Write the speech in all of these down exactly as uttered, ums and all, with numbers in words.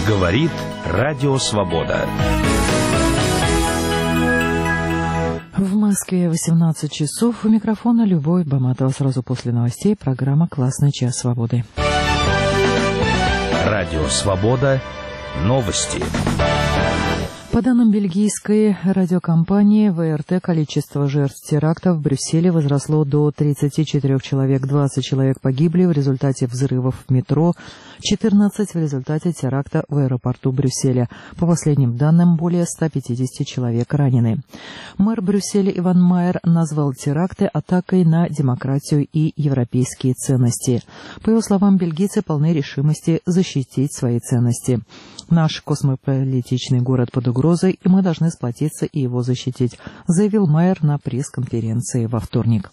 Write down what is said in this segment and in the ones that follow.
Говорит Радио Свобода. В Москве восемнадцать часов. У микрофона Любовь Баматова. Сразу после новостей программа «Классный час свободы». Радио Свобода. Новости. По данным бельгийской радиокомпании вэ эр тэ, количество жертв теракта в Брюсселе возросло до тридцати четырёх человек. двадцать человек погибли в результате взрывов в метро, четырнадцать в результате теракта в аэропорту Брюсселя. По последним данным, более ста пятидесяти человек ранены. Мэр Брюсселя Иван Майер назвал теракты атакой на демократию и европейские ценности. По его словам, бельгийцы полны решимости защитить свои ценности. Наш космополитичный город под угрозой, и мы должны сплотиться и его защитить, заявил Майер на пресс-конференции во вторник.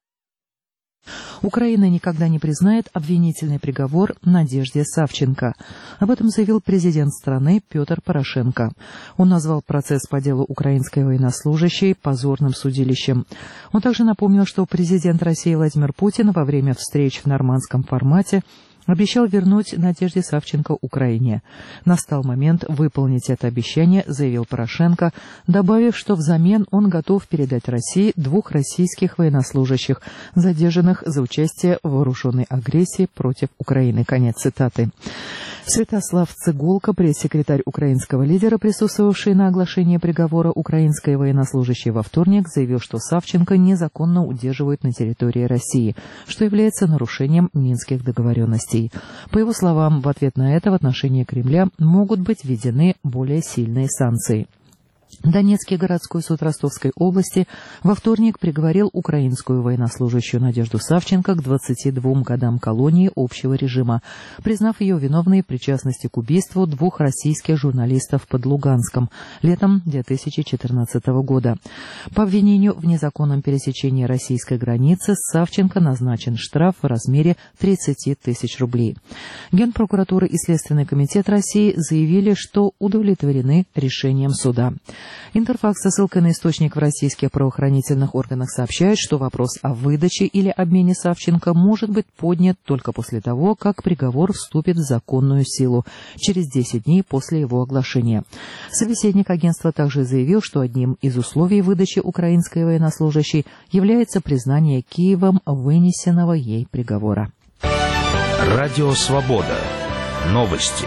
Украина никогда не признает обвинительный приговор Надежде Савченко. Об этом заявил президент страны Петр Порошенко. Он назвал процесс по делу украинской военнослужащей позорным судилищем. Он также напомнил, что президент России Владимир Путин во время встреч в нормандском формате обещал вернуть Надежде Савченко Украине. Настал момент выполнить это обещание, заявил Порошенко, добавив, что взамен он готов передать России двух российских военнослужащих, задержанных за участие в вооруженной агрессии против Украины. Конец цитаты. Святослав Цыгулка, пресс-секретарь украинского лидера, присутствовавший на оглашении приговора украинской военнослужащей во вторник, заявил, что Савченко незаконно удерживают на территории России, что является нарушением Минских договоренностей. По его словам, в ответ на это в отношении Кремля могут быть введены более сильные санкции. Донецкий городской суд Ростовской области во вторник приговорил украинскую военнослужащую Надежду Савченко к двадцати двум годам колонии общего режима, признав ее виновной в причастности к убийству двух российских журналистов под Луганском летом две тысячи четырнадцатого года. По обвинению в незаконном пересечении российской границы Савченко назначен штраф в размере тридцати тысяч рублей. Генпрокуратура и Следственный комитет России заявили, что удовлетворены решением суда. Интерфакс со ссылкой на источник в российских правоохранительных органах сообщает, что вопрос о выдаче или обмене Савченко может быть поднят только после того, как приговор вступит в законную силу, через десять дней после его оглашения. Собеседник агентства также заявил, что одним из условий выдачи украинской военнослужащей является признание Киевом вынесенного ей приговора. Радио Свобода. Новости.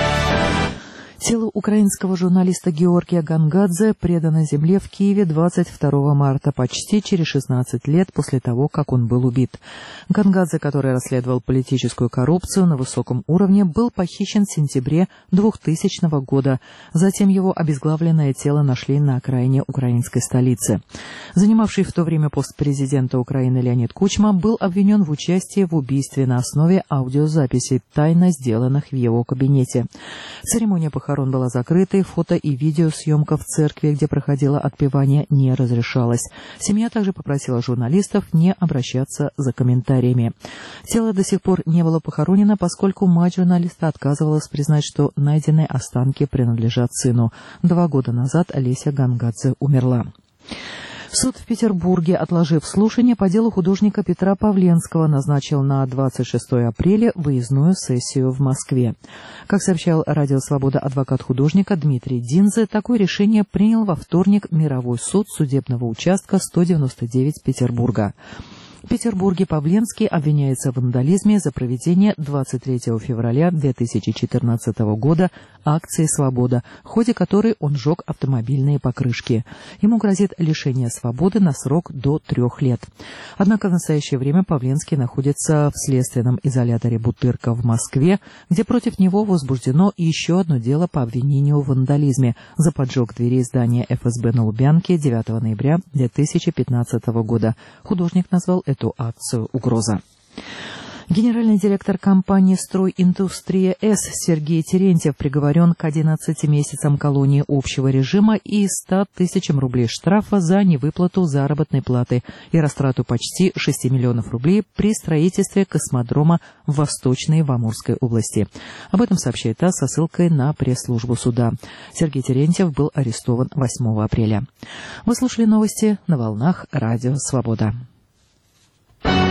Тело украинского журналиста Георгия Гангадзе предано земле в Киеве двадцать второго марта, почти через шестнадцать лет после того, как он был убит. Гангадзе, который расследовал политическую коррупцию на высоком уровне, был похищен в сентябре двухтысячного года. Затем его обезглавленное тело нашли на окраине украинской столицы. Занимавший в то время пост президента Украины Леонид Кучма был обвинен в участии в убийстве на основе аудиозаписей, тайно сделанных в его кабинете. Церемония похорон была закрытой, фото и видеосъемка в церкви, где проходило отпевание, не разрешалась. Семья также попросила журналистов не обращаться за комментариями. Тело до сих пор не было похоронено, поскольку мать журналиста отказывалась признать, что найденные останки принадлежат сыну. Два года назад Олеся Гангадзе умерла. Суд в Петербурге, отложив слушание по делу художника Петра Павленского, назначил на двадцать шестое апреля выездную сессию в Москве. Как сообщал Радио Свобода адвокат художника Дмитрий Динзе, такое решение принял во вторник Мировой суд судебного участка сто девяносто девять Петербурга. В Петербурге Павленский обвиняется в вандализме за проведение двадцать третьего февраля две тысячи четырнадцатого года акции «Свобода», в ходе которой он сжег автомобильные покрышки. Ему грозит лишение свободы на срок до трех лет. Однако в настоящее время Павленский находится в следственном изоляторе «Бутырка» в Москве, где против него возбуждено еще одно дело по обвинению в вандализме за поджог дверей здания эф эс бэ на Лубянке девятого ноября две тысячи пятнадцатого года. Художник назвал эту акцию «Угроза». Генеральный директор компании «Стройиндустрия С» Сергей Терентьев приговорен к одиннадцати месяцам колонии общего режима и ста тысячам рублей штрафа за невыплату заработной платы и растрату почти шести миллионов рублей при строительстве космодрома в Восточной в Амурской области. Об этом сообщает ТАСС со ссылкой на пресс-службу суда. Сергей Терентьев был арестован восьмого апреля. Вы слушали новости на волнах Радио Свобода.